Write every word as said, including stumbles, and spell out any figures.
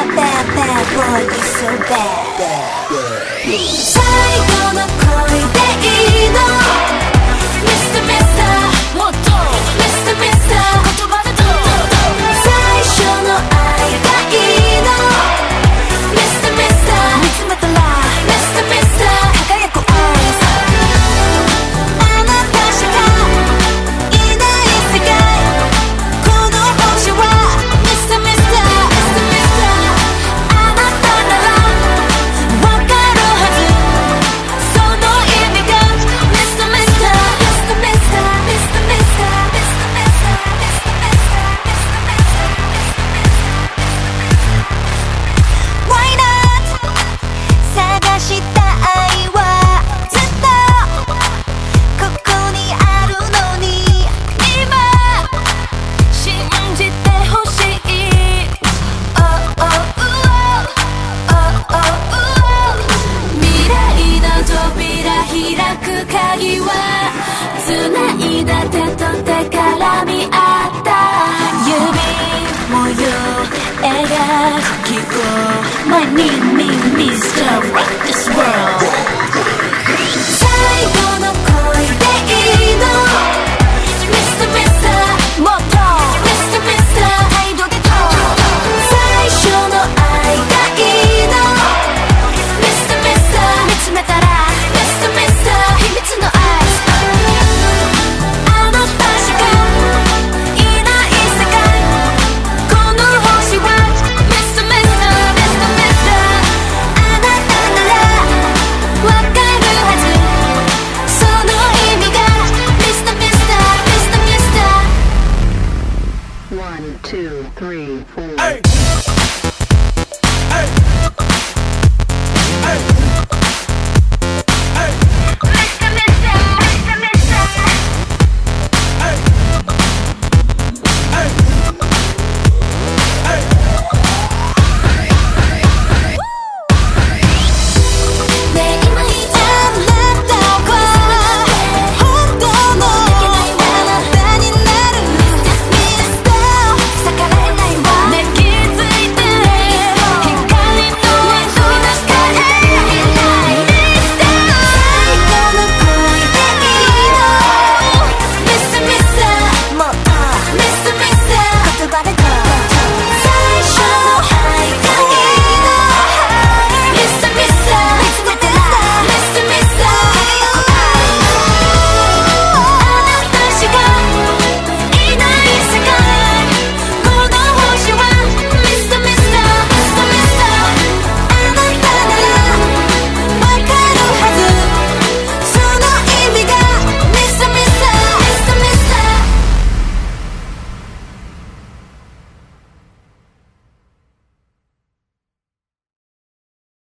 bad bad bad boy you're so bad 最後の恋でいいの Mister Mister もっと Mister Mister 言葉でどう最初の愛がいいの Mister Mister 見つめたら Mister Mister 輝く eyes あなたしかいない世界この星は Mister Mister Mister Mister あなたならわかるはずその意味が Mister Mister Mister Mister Mister Mister Mister Mister Why not 探した愛はずっとここにあるのに今信じてほしい Oh oh oh oh oh oh 未来の扉開く鍵は繋いだ手と手絡み合った指模様描く希望 My name is Mister Rock this world